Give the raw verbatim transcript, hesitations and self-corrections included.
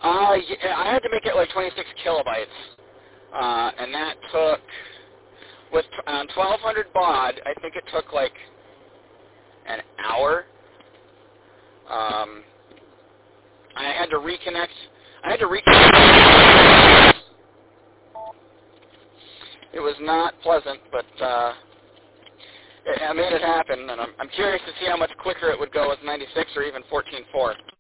Uh, yeah, I had to make it like twenty-six kilobytes, uh, and that took, with um, twelve hundred baud, I think it took like an hour. Um, I had to reconnect. I had to reconnect. It was not pleasant, but uh, it, I made it happen, and I'm, I'm curious to see how much quicker it would go with ninety-six or even fourteen point four.